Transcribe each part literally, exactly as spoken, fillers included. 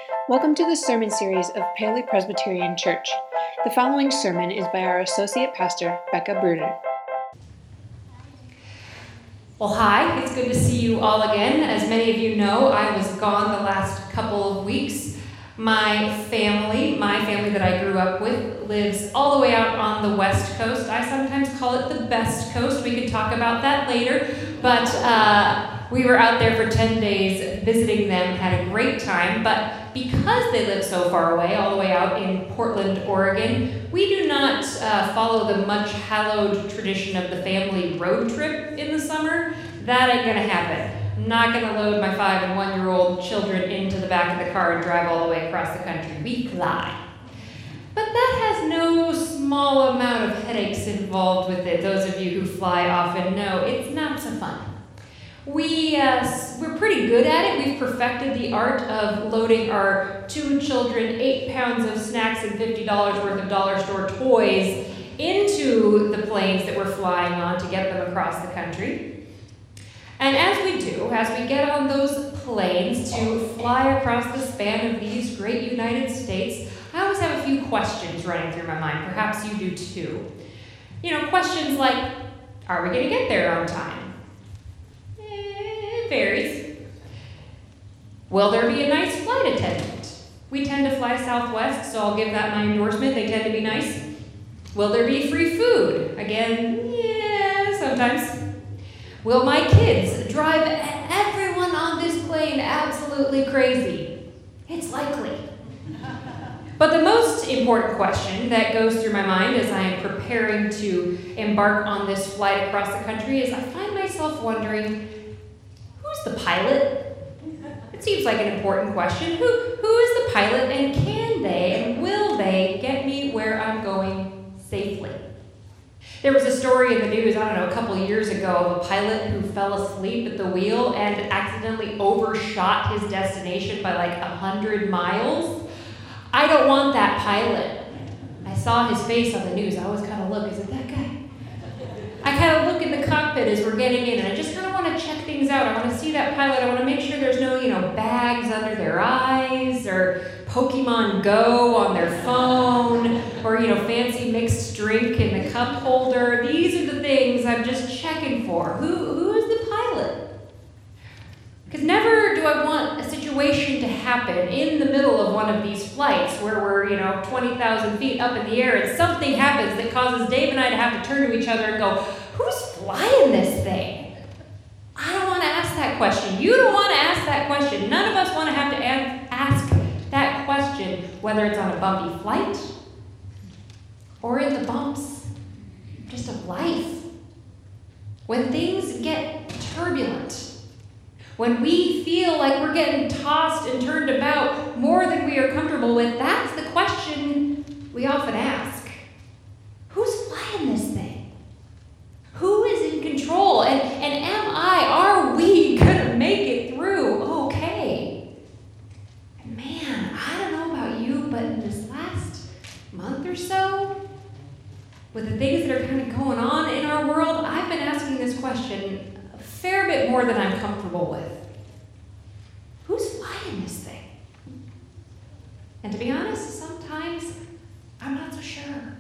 Welcome to the sermon series of Paley Presbyterian Church. The following sermon is by our Associate Pastor, Becca Bruder. Well, hi, it's good to see you all again. As many of you know, I was gone the last couple of weeks. My family, my family that I grew up with, lives all the way out on the West Coast. I sometimes call it the best coast. We can talk about that later. But uh, we were out there for ten days visiting them, had a great time. But because they live so far away, all the way out in Portland, Oregon, we do not uh, follow the much hallowed tradition of the family road trip in the summer. That ain't gonna happen. I'm not gonna load my five and one-year-old children into the back of the car and drive all the way across the country. We fly. But that has no small amount of headaches involved with it. Those of you who fly often know it's not so fun. We, uh, we're pretty good at it. We've perfected the art of loading our two children eight pounds of snacks and fifty dollars worth of dollar store toys into the planes that we're flying on to get them across the country. And as we do, as we get on those planes to fly across the span of these great United States, I always have a few questions running through my mind. Perhaps you do too. You know, questions like, are we going to get there on time? Eh, it varies. Will there be a nice flight attendant? We tend to fly Southwest, so I'll give that my endorsement. They tend to be nice. Will there be free food? Again, yeah, sometimes. Will my kids drive everyone on this plane absolutely crazy? It's likely. But the most important question that goes through my mind as I am preparing to embark on this flight across the country is I find myself wondering, who's the pilot? It seems like an important question. Who, who is the pilot, and can they and will they get me where I'm going safely? There was a story in the news, I don't know, a couple of years ago of a pilot who fell asleep at the wheel and accidentally overshot his destination by like one hundred miles. I don't want that pilot. I saw his face on the news. I always kind of look, is it that guy? I kind of look in the cockpit as we're getting in, and I just kind of want to check things out. I want to see that pilot. I want to make sure there's no, you know, bags under their eyes or Pokemon Go on their phone or, you know, fancy mixed drink in the cup holder. These are the things I'm just checking for. Who, who is the pilot? Because never do I want a situation to happen in the middle of one of these flights where we're, you know, twenty thousand feet up in the air and something happens that causes Dave and I to have to turn to each other and go, who's flying this thing? I don't want to ask that question. You don't want to ask that question. None of us want to have to ask that question, whether it's on a bumpy flight or in the bumps just of life. When things get turbulent, when we feel like we're getting tossed and turned about more than we are comfortable with, that's the question we often ask. Who's flying this thing? Who is in control? And, and am I, are we going to make it through okay? And man, I don't know about you, but in this last month or so, with the things that are kind of going on in our world, I've been asking this question a fair bit more than I'm comfortable with. Who's flying this thing? And to be honest, sometimes I'm not so sure.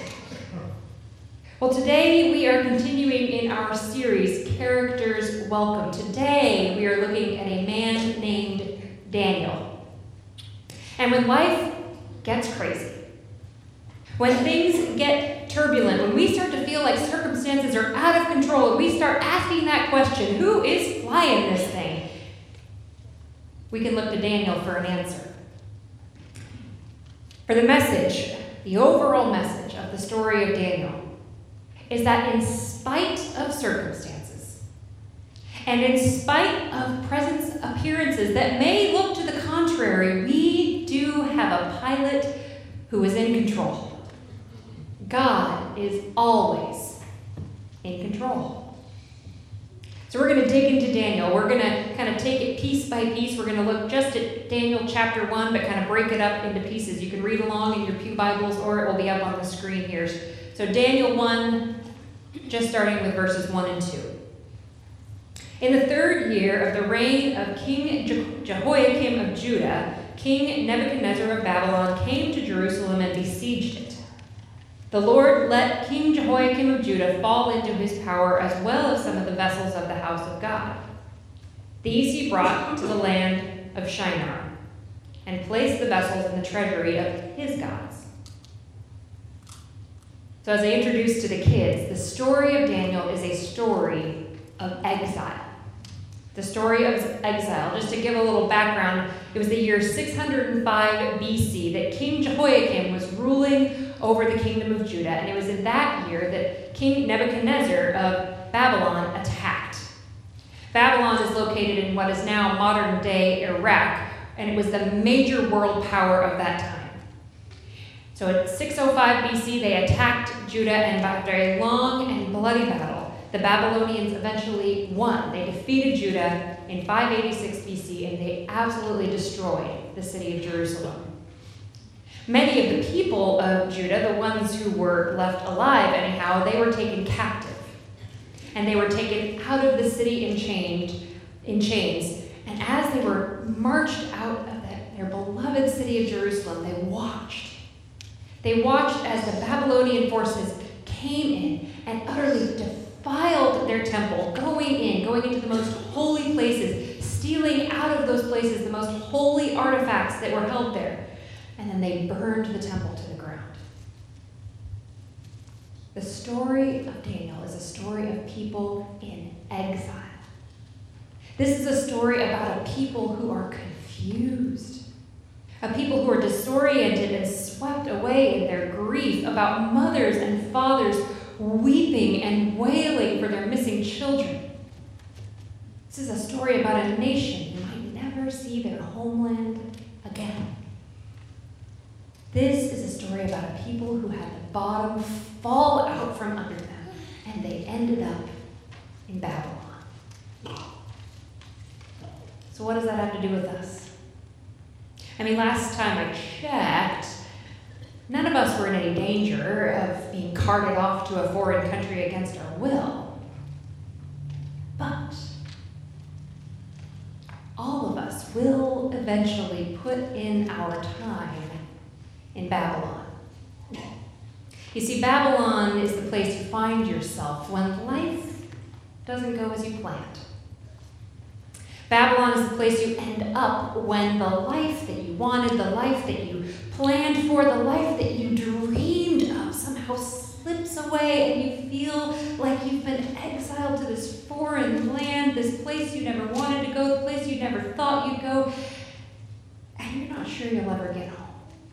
Well, today we are continuing in our series, Characters Welcome. Today we are looking at a man named Daniel. And when life gets crazy, when things get turbulent, when we start to feel like circumstances are out of control, and we start asking that question, who is flying this thing? We can look to Daniel for an answer. For the message, the overall message of the story of Daniel is that in spite of circumstances, and in spite of present appearances that may look to the contrary, we do have a pilot who is in control. God is always in control. So we're going to dig into Daniel. We're going to kind of take it piece by piece. We're going to look just at Daniel chapter one, but kind of break it up into pieces. You can read along in your pew Bibles, or it will be up on the screen here. So Daniel one, just starting with verses one and two. In the third year of the reign of King Je- Jehoiakim of Judah, King Nebuchadnezzar of Babylon came to Jerusalem and besieged it. The Lord let King Jehoiakim of Judah fall into his power, as well as some of the vessels of the house of God. These he brought to the land of Shinar, and placed the vessels in the treasury of his gods. So as I introduced to the kids, the story of Daniel is a story of exile. The story of exile, just to give a little background, it was the year six hundred five B C that King Jehoiakim was ruling over the kingdom of Judah, and it was in that year that King Nebuchadnezzar of Babylon attacked. Babylon is located in what is now modern-day Iraq, and it was the major world power of that time. So at six oh five B C, they attacked Judah, and after a long and bloody battle, the Babylonians eventually won. They defeated Judah in five eighty-six B C, and they absolutely destroyed the city of Jerusalem. Many of the people of Judah, the ones who were left alive anyhow, they were taken captive. And they were taken out of the city in chains, in chains. And as they were marched out of that, their beloved city of Jerusalem, they watched. They watched as the Babylonian forces came in and utterly defiled their temple, going in, going into the most holy places, stealing out of those places the most holy artifacts that were held there. And then they burned the temple to the ground. The story of Daniel is a story of people in exile. This is a story about a people who are confused, a people who are disoriented and swept away in their grief, about mothers and fathers weeping and wailing for their missing children. This is a story about a nation who might never see their homeland again. This is a story about a people who had the bottom fall out from under them, and they ended up in Babylon. So what does that have to do with us? I mean, last time I checked, none of us were in any danger of being carted off to a foreign country against our will. But all of us will eventually put in our time in Babylon. You see, Babylon is the place you find yourself when life doesn't go as you planned. Babylon is the place you end up when the life that you wanted, the life that you planned for, the life that you dreamed of somehow slips away, and you feel like you've been exiled to this foreign land, this place you never wanted to go, the place you never thought you'd go, and you're not sure you'll ever get home.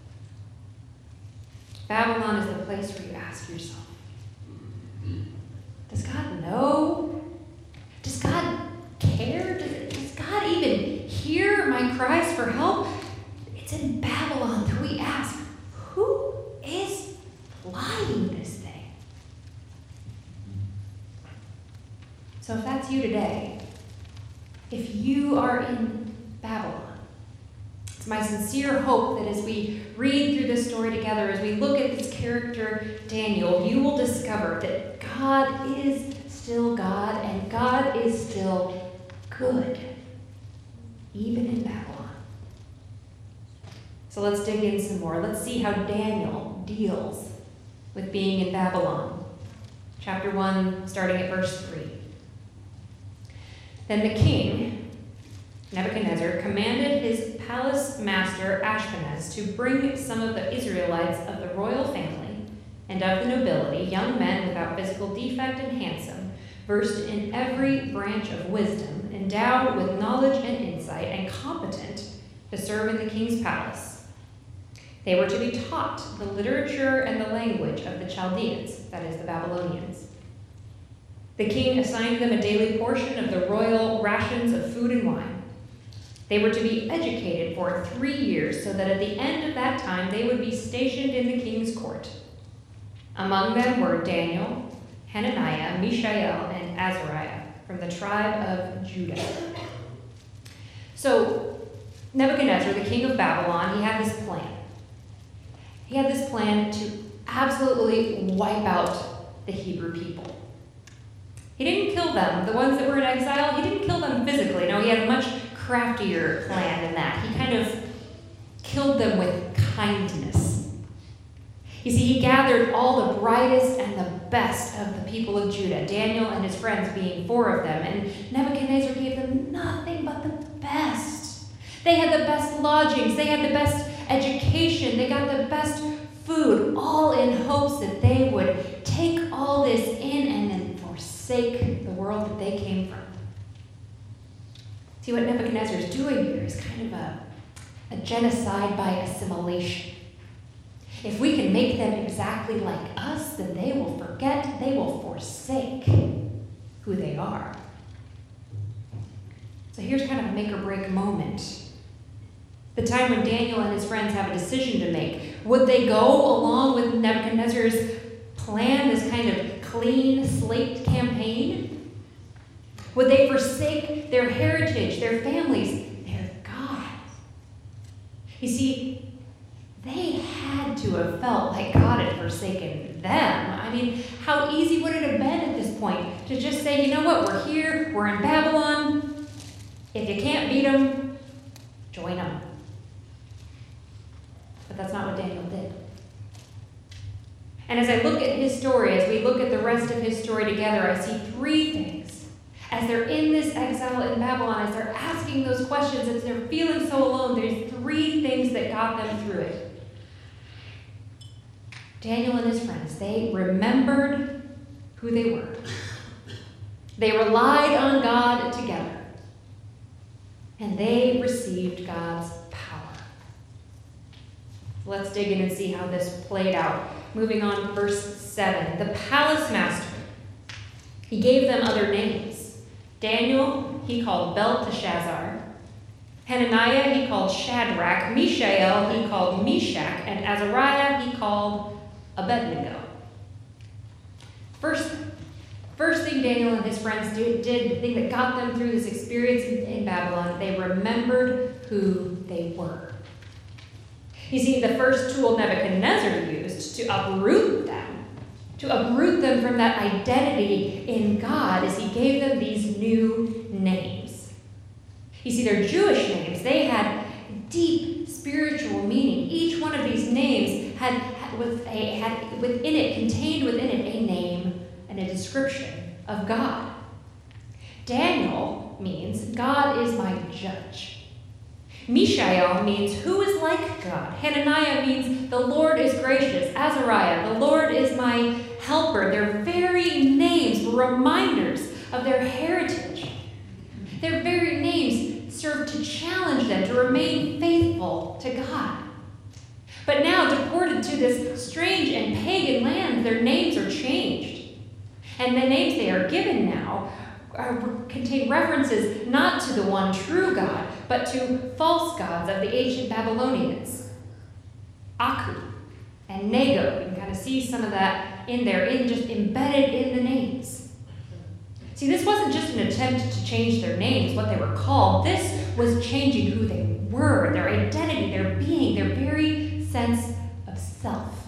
Babylon is the place where you ask yourself, does God know? Does God care? Does, does God even hear my cries for help? It's in Babylon that we ask, who is flying this thing? So if that's you today, if you are in Babylon, it's my sincere hope that as we read through this story together, as we look at this character, Daniel, you will discover that God is still God, and God is still good, even in Babylon. So let's dig in some more. Let's see how Daniel deals with being in Babylon. Chapter one, starting at verse three. Then the king, Nebuchadnezzar, commanded his palace master Ashpenaz to bring some of the Israelites of the royal family and of the nobility, young men without physical defect and handsome, versed in every branch of wisdom, endowed with knowledge and insight, and competent to serve in the king's palace. They were to be taught the literature and the language of the Chaldeans, that is, the Babylonians. The king assigned them a daily portion of the royal rations of food and wine. They were to be educated for three years, so that at the end of that time they would be stationed in the king's court. Among them were Daniel, Hananiah, Mishael, and Azariah from the tribe of Judah. So Nebuchadnezzar, the king of Babylon, he had this plan. He had this plan to absolutely wipe out the Hebrew people. He didn't kill them, the ones that were in exile, he didn't kill them physically. No, he had a much craftier plan than that. He kind of killed them with kindness. You see, he gathered all the brightest and the best of the people of Judah, Daniel and his friends being four of them, and Nebuchadnezzar gave them nothing but the best. They had the best lodgings, they had the best education, they got the best food, all in hopes that they would take all this in and then forsake the world that they came from. See, what Nebuchadnezzar is doing here is kind of a, a genocide by assimilation. If we can make them exactly like us, then they will forget, they will forsake who they are. So here's kind of a make or break moment. The time when Daniel and his friends have a decision to make. Would they go along with Nebuchadnezzar's plan, this kind of clean slate campaign? Would they forsake their heritage, their families, their God? You see, they had to have felt like God had forsaken them. I mean, how easy would it have been at this point to just say, you know what, we're here, we're in Babylon. If you can't beat them, join them. But that's not what Daniel did. And as I look at his story, as we look at the rest of his story together, I see three things. As they're in this exile in Babylon, as they're asking those questions, as they're feeling so alone, there's three things that got them through it. Daniel and his friends, they remembered who they were. They relied on God together. And they received God's power. Let's dig in and see how this played out. Moving on to verse seven. The palace master, he gave them other names. Daniel, he called Belteshazzar. Hananiah, he called Shadrach. Mishael, he called Meshach. And Azariah, he called Abednego. First, first thing Daniel and his friends did, did, the thing that got them through this experience in, in Babylon, they remembered who they were. You see, the first tool Nebuchadnezzar used to uproot them, to uproot them from that identity in God, is he gave them these new names. You see, they're Jewish names. They had deep spiritual meaning. Each one of these names had, had, with a, had within it, contained within it, a name and a description of God. Daniel means God is my judge. Mishael means who is like God. Hananiah means the Lord is gracious. Azariah, the Lord is my helper. Their very names were reminders of their heritage. Their very names served to challenge them to remain faithful to God. But now, deported to this strange and pagan land, their names are changed. And the names they are given now are, contain references not to the one true God, but to false gods of the ancient Babylonians. Aku and Nego. You can kind of see some of that in there, in just embedded in the names. See, this wasn't just an attempt to change their names, what they were called. This was changing who they were, their identity, their being, their very sense of self.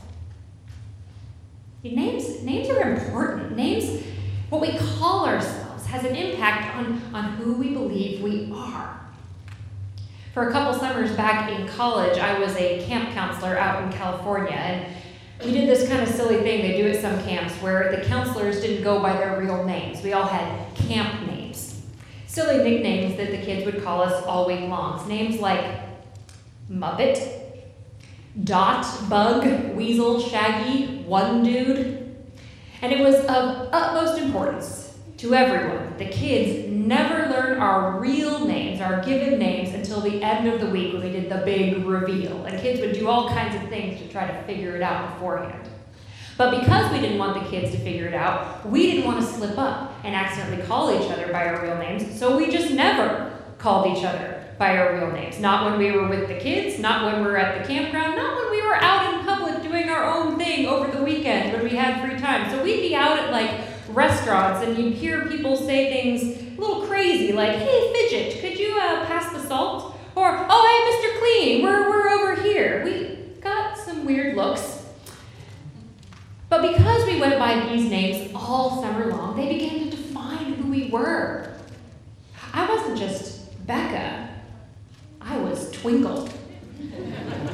Names, names are important. Names, what we call ourselves, has an impact on, on who we believe we are. For a couple summers back in college, I was a camp counselor out in California, and we did this kind of silly thing they do at some camps where the counselors didn't go by their real names. We all had camp names. Silly nicknames that the kids would call us all week long. Names like Muppet, Dot, Bug, Weasel, Shaggy, One Dude. And it was of utmost importance to everyone. The kids never learned our real names, our given names, until the end of the week when we did the big reveal. And kids would do all kinds of things to try to figure it out beforehand. But because we didn't want the kids to figure it out, we didn't want to slip up and accidentally call each other by our real names, so we just never called each other by our real names. Not when we were with the kids, not when we were at the campground, not when we were out in public doing our own thing over the weekend when we had free time. So we'd be out at like restaurants and you'd hear people say things a little crazy like, hey, Fidget, could you uh, pass the salt? Or, oh, hey, Mister Clean, we're, we're over here. We got some weird looks. But because we went by these names all summer long, they began to define who we were. I wasn't just Becca. I was Twinkle.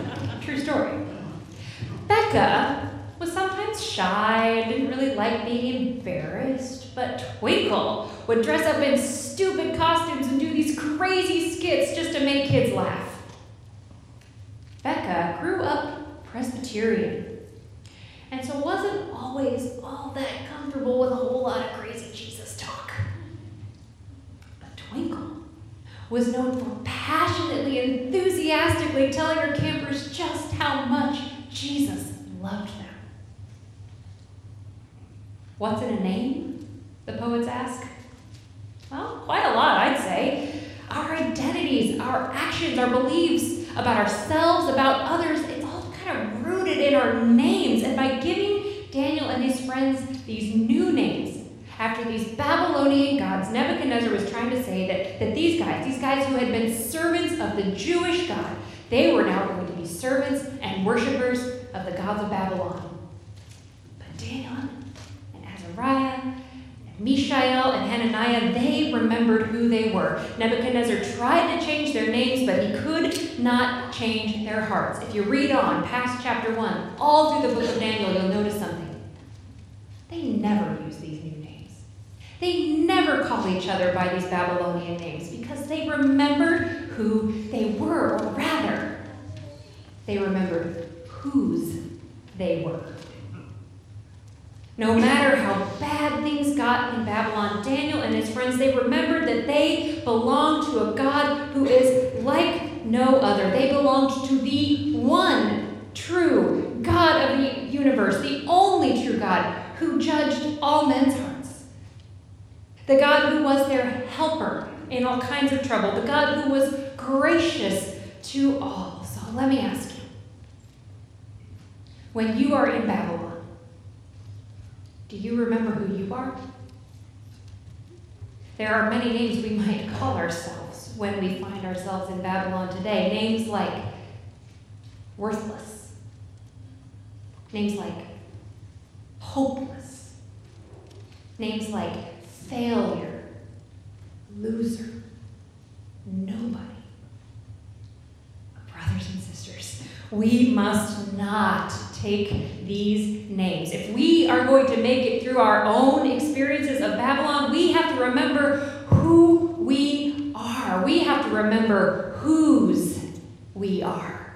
Becca was sometimes shy and didn't really like being embarrassed, but Twinkle would dress up in stupid costumes and do these crazy skits just to make kids laugh. Becca grew up Presbyterian, and so wasn't always all that comfortable with a whole lot of crazy Jesus talk. But Twinkle was known for passionately, enthusiastically telling her campers just how much Jesus loved them. What's in a name? The poets ask. Well, quite a lot, I'd say. Our identities, our actions, our beliefs about ourselves, about others, it's all kind of rooted in our names. And by giving Daniel and his friends these new names, after these Babylonian gods, Nebuchadnezzar was trying to say that, that these guys, these guys who had been servants of the Jewish God, they were now going to be servants and worshipers of the gods of Babylon. But Daniel and Azariah and Mishael and Hananiah, they remembered who they were. Nebuchadnezzar tried to change their names, but he could not change their hearts. If you read on past chapter one, all through the book of Daniel, you'll notice something. They never use these new names. They never call each other by these Babylonian names because they remembered who they were, or rather, they remembered whose they were. No matter how bad things got in Babylon, Daniel and his friends, they remembered that they belonged to a God who is like no other. They belonged to the one true God of the universe, the only true God who judged all men's hearts. The God who was their helper in all kinds of trouble. The God who was gracious to all. So let me ask you, when you are in Babylon, do you remember who you are? There are many names we might call ourselves when we find ourselves in Babylon today. Names like worthless. Names like hopeless. Names like failure, loser, nobody. Brothers and sisters, we must not take these names. If we are going to make it through our own experiences of Babylon, we have to remember who we are. We have to remember whose we are.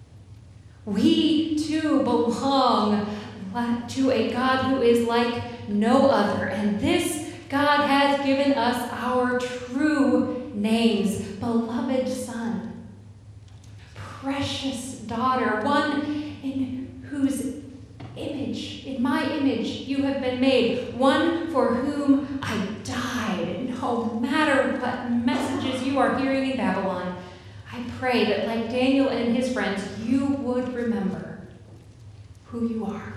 We too belong to a God who is like no other, and this God has given us our true names: beloved son, precious daughter, one in whose image, in my image, you have been made, one for whom I died. No matter what messages you are hearing in Babylon, I pray that like Daniel and his friends, you would remember who you are.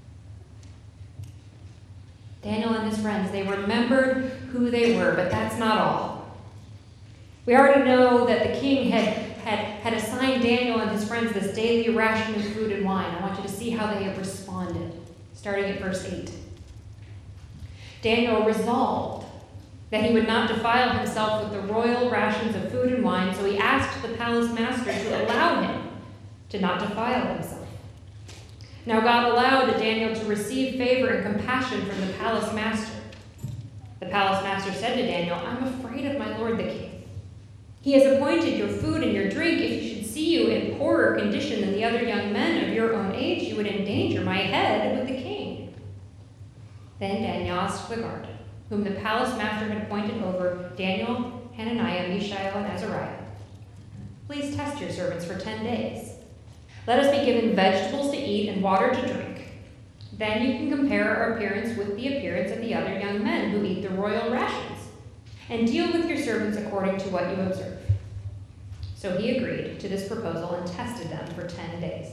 Daniel and his friends, they remembered who they were, but that's not all. We already know that the king had, had, had assigned Daniel and his friends this daily ration of food and wine. I want you to see how they have responded, starting at verse eight. Daniel resolved that he would not defile himself with the royal rations of food and wine, so he asked the palace master to allow him to not defile himself. Now God allowed Daniel to receive favor and compassion from the palace master. The palace master said to Daniel, I'm afraid of my lord the king. He has appointed your food and your drink. If he should see you in poorer condition than the other young men of your own age, you would endanger my head with the king. Then Daniel asked the guard, whom the palace master had appointed over Daniel, Hananiah, Mishael, and Azariah, please test your servants for ten days. Let us be given vegetables to eat and water to drink. Then you can compare our appearance with the appearance of the other young men who eat the royal rations, and deal with your servants according to what you observe. So he agreed to this proposal and tested them for ten days.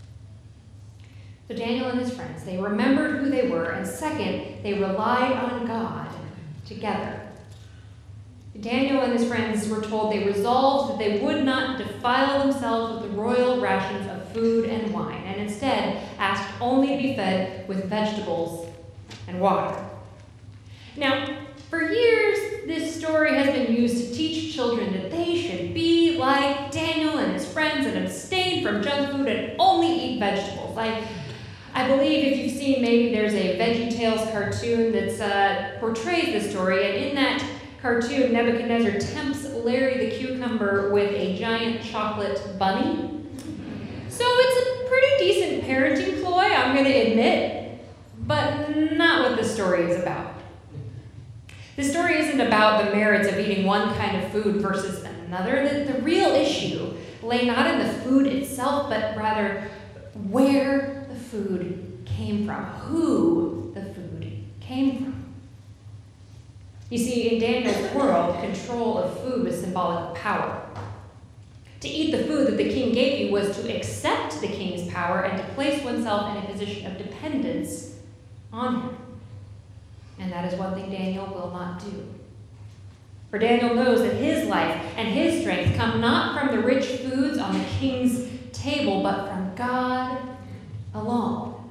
So Daniel and his friends, they remembered who they were, and second, they relied on God together. Daniel and his friends were told they resolved that they would not defile themselves with the royal rations of food and wine, and instead asked only to be fed with vegetables and water. Now, for years, this story has been used to teach children that they should be like Daniel and his friends and abstain from junk food and only eat vegetables. I, I believe if you've seen, maybe there's a VeggieTales cartoon that uh, portrays this story, and in that cartoon, Nebuchadnezzar tempts Larry the Cucumber with a giant chocolate bunny. So it's a pretty decent parenting ploy, I'm going to admit, but not what the story is about. The story isn't about the merits of eating one kind of food versus another. The, the real issue lay not in the food itself, but rather where the food came from, who the food came from. You see, in Daniel's world, control of food was symbolic of power. To eat the food that the king gave you was to accept the king's power and to place oneself in a position of dependence on him. And that is one thing Daniel will not do. For Daniel knows that his life and his strength come not from the rich foods on the king's table, but from God alone.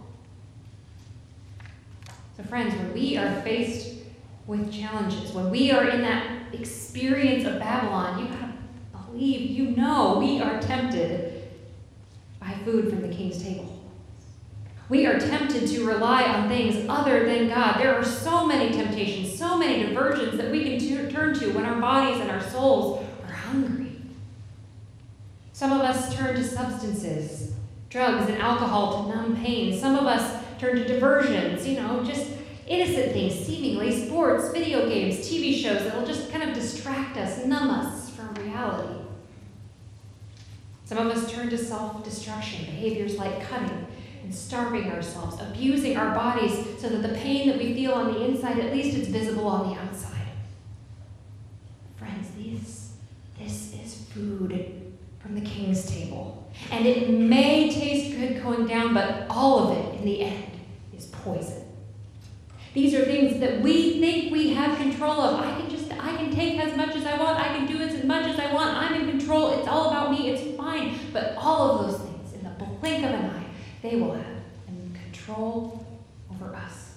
So friends, when we are faced with challenges, when we are in that experience of Babylon, you gotta believe, you know, we are tempted by food from the king's table. We are tempted to rely on things other than God. There are so many temptations, so many diversions that we can t- turn to when our bodies and our souls are hungry. Some of us turn to substances, drugs and alcohol to numb pain. Some of us turn to diversions, you know, just innocent things, seemingly, sports, video games, T V shows that will just kind of distract us, numb us from reality. Some of us turn to self-destruction, behaviors like cutting and starving ourselves, abusing our bodies so that the pain that we feel on the inside, at least it's visible on the outside. Friends, this, this is food from the king's table. And it may taste good going down, but all of it in the end is poison. These are things that we think we have control of. I can just, I can take as much as I want. I can do as much as I want. I'm in control. It's all about me. It's fine. But all of those things, in the blink of an eye, they will have control over us.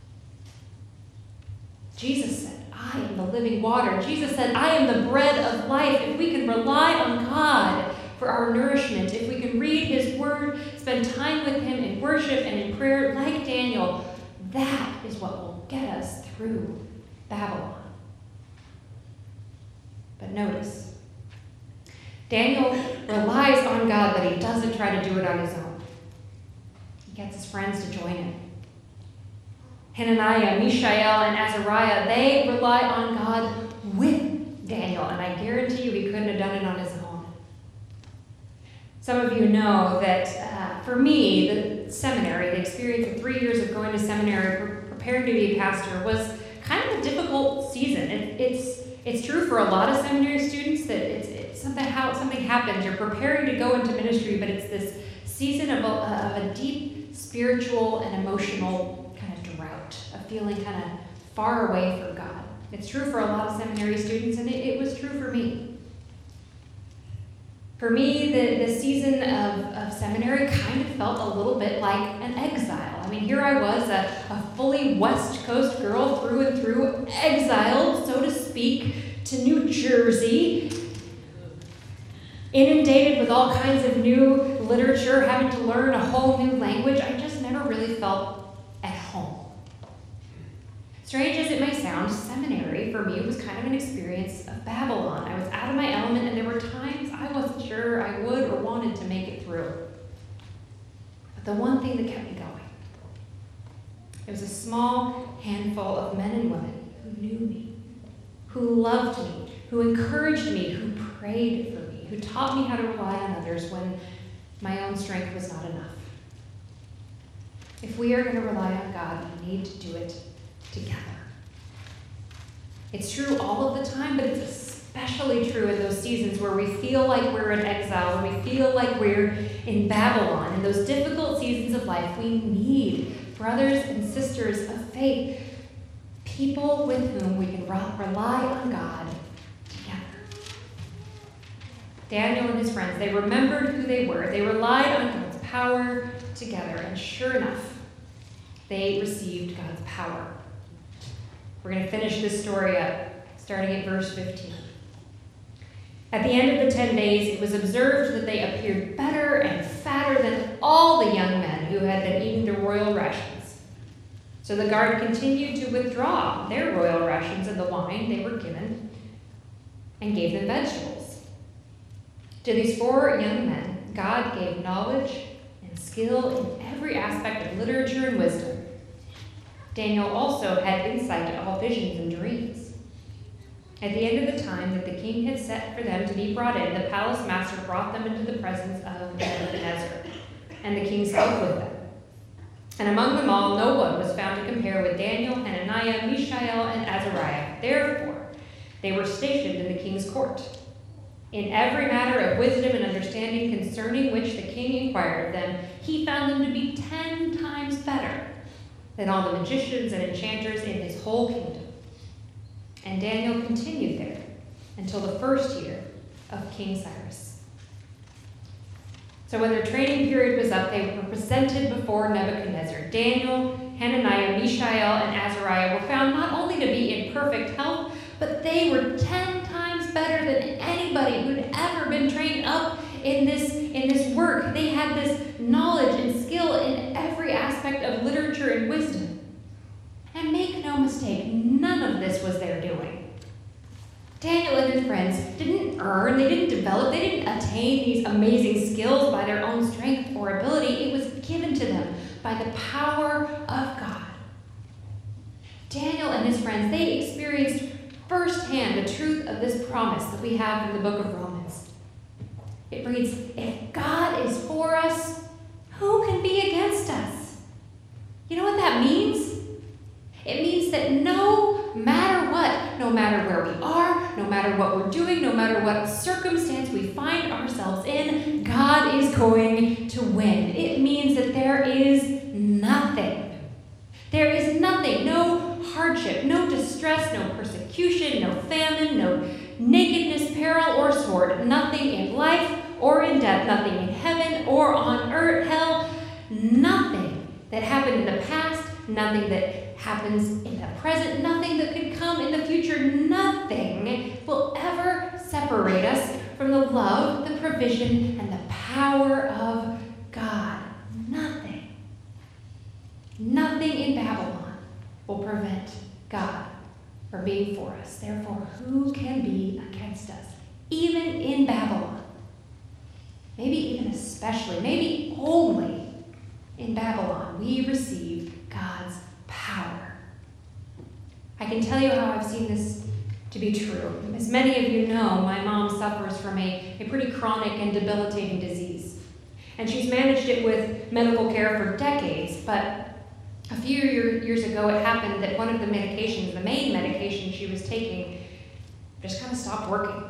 Jesus said, I am the living water. Jesus said, I am the bread of life. If we can rely on God for our nourishment, if we can read his word, spend time with him in worship and in prayer like Daniel, that is what will get us through Babylon. But notice, Daniel relies on God, but he doesn't try to do it on his own. He gets his friends to join him. Hananiah, Mishael, and Azariah, they rely on God with Daniel, and I guarantee you he couldn't have done it on his own. Some of you know that uh, for me, the seminary, the experience of three years of going to seminary, pre- preparing to be a pastor, was kind of a difficult season. It, it's it's true for a lot of seminary students that it's, it's something how something happens. You're preparing to go into ministry, but it's this season of a, of a deep spiritual and emotional kind of drought, of feeling kind of far away from God. It's true for a lot of seminary students, and it, it was true for me. For me, the, the season of, of seminary kind of felt a little bit like an exile. I mean, here I was, a, a fully West Coast girl through and through, exiled, so to speak, to New Jersey, inundated with all kinds of new literature, having to learn a whole new language. I just never really felt at home. Strange as it may sound, seminary for me was kind of an experience of Babylon. I was out of my element, and there were times I wasn't sure I would or wanted to make it through. But the one thing that kept me going, it was a small handful of men and women who knew me, who loved me, who encouraged me, who prayed for me, who taught me how to rely on others when my own strength was not enough. If we are going to rely on God, we need to do it together. It's true all of the time, but it's especially true in those seasons where we feel like we're in exile, when we feel like we're in Babylon. In those difficult seasons of life, we need brothers and sisters of faith, people with whom we can rely on God together. Daniel and his friends, they remembered who they were. They relied on God's power together, and sure enough, they received God's power. We're going to finish this story up, starting at verse fifteen. At the end of the ten days, it was observed that they appeared better and fatter than all the young men who had been eating their royal rations. So the guard continued to withdraw their royal rations and the wine they were given and gave them vegetables. To these four young men, God gave knowledge and skill in every aspect of literature and wisdom. Daniel also had insight to all visions and dreams. At the end of the time that the king had set for them to be brought in, the palace master brought them into the presence of Nebuchadnezzar, and the king spoke with them. And among them all, no one was found to compare with Daniel, Hananiah, Mishael, and Azariah. Therefore, they were stationed in the king's court. In every matter of wisdom and understanding concerning which the king inquired of them, he found them to be ten times better than all the magicians and enchanters in his whole kingdom. And Daniel continued there until the first year of King Cyrus. So when their training period was up, they were presented before Nebuchadnezzar. Daniel, Hananiah, Mishael, and Azariah were found not only to be in perfect health, but they were ten times better than anybody who'd ever been trained up in this, in this work. They had this knowledge and skill in every aspect of literature and wisdom. And make no mistake, none of this was their doing. Daniel and his friends didn't earn, they didn't develop, they didn't attain these amazing skills by their own strength or ability. It was given to them by the power of God. Daniel and his friends, they experienced firsthand the truth of this promise that we have in the book of Romans. It reads, if God is for us, who can be against us? You know what that means? It means that no matter what, no matter where we are, no matter what we're doing, no matter what circumstance we find ourselves in, God is going to win. It means that there is nothing. There is nothing, no hardship, no distress, no persecution, no famine, no nakedness, peril, or sword, nothing in life or in death, nothing in heaven or on earth, hell, nothing that happened in the past, nothing that happens in the present, nothing that could come in the future, nothing will ever separate us from the love, the provision, and the power of God. Nothing. Nothing in Babylon will prevent God from being for us. Therefore, who can be against us? Even in Babylon. Maybe even especially, maybe only in Babylon, we receive God's power. I can tell you how I've seen this to be true. As many of you know, my mom suffers from a, a pretty chronic and debilitating disease. And she's managed it with medical care for decades, but a few year, years ago it happened that one of the medications, the main medication she was taking, just kind of stopped working.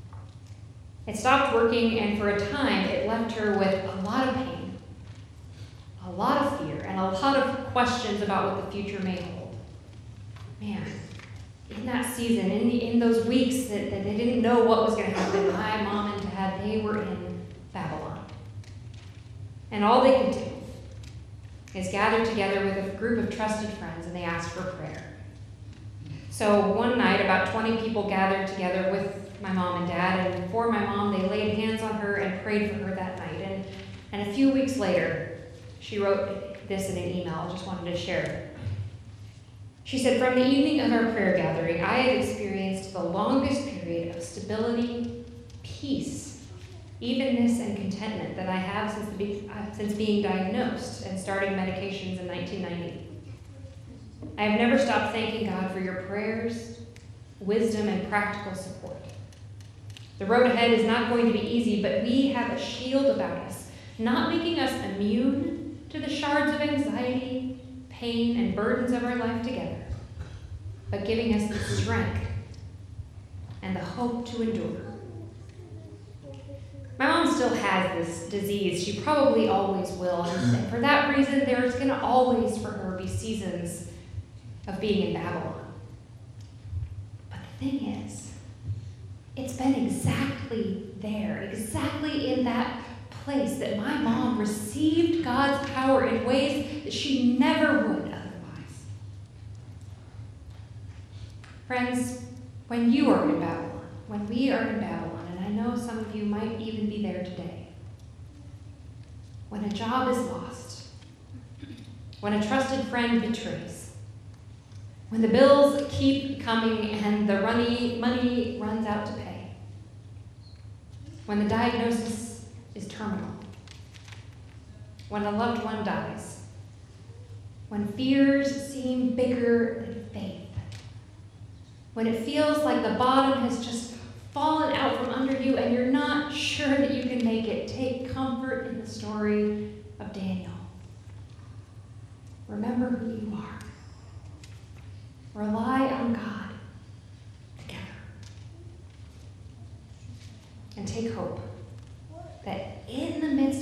It stopped working, and for a time it left her with a lot of pain, a lot of fear, and a lot of questions about what the future may hold. Man, in that season, in, the, in those weeks that, that they didn't know what was going to happen, my mom and dad, they were in Babylon. And all they could do is gather together with a group of trusted friends, and they asked for prayer. So one night, about twenty people gathered together with my mom and dad, and for my mom, they laid hands on her and prayed for her that night. And, and a few weeks later, she wrote this in an email. I just wanted to share it. She said, from the evening of our prayer gathering, I had experienced the longest period of stability, peace, evenness, and contentment that I have since, the be- uh, since being diagnosed and starting medications in nineteen ninety. I have never stopped thanking God for your prayers, wisdom, and practical support. The road ahead is not going to be easy, but we have a shield about us, not making us immune to the shards of anxiety, pain, and burdens of our life together, but giving us the strength and the hope to endure. My mom still has this disease. She probably always will, and for that reason, there's going to always, for her, be seasons of being in Babylon. But the thing is, it's been exactly there, exactly in that place that my mom received God's power in ways that she never would otherwise. Friends, when you are in Babylon, when we are in Babylon, and I know some of you might even be there today, when a job is lost, when a trusted friend betrays, when the bills keep coming and the runny money runs out to pay, when the diagnosis is terminal, when a loved one dies, when fears seem bigger than faith, when it feels like the bottom has just fallen out from under you and you're not sure that you can make it, take comfort in the story of Daniel. Remember who you are. Rely on God together. And take hope that in the midst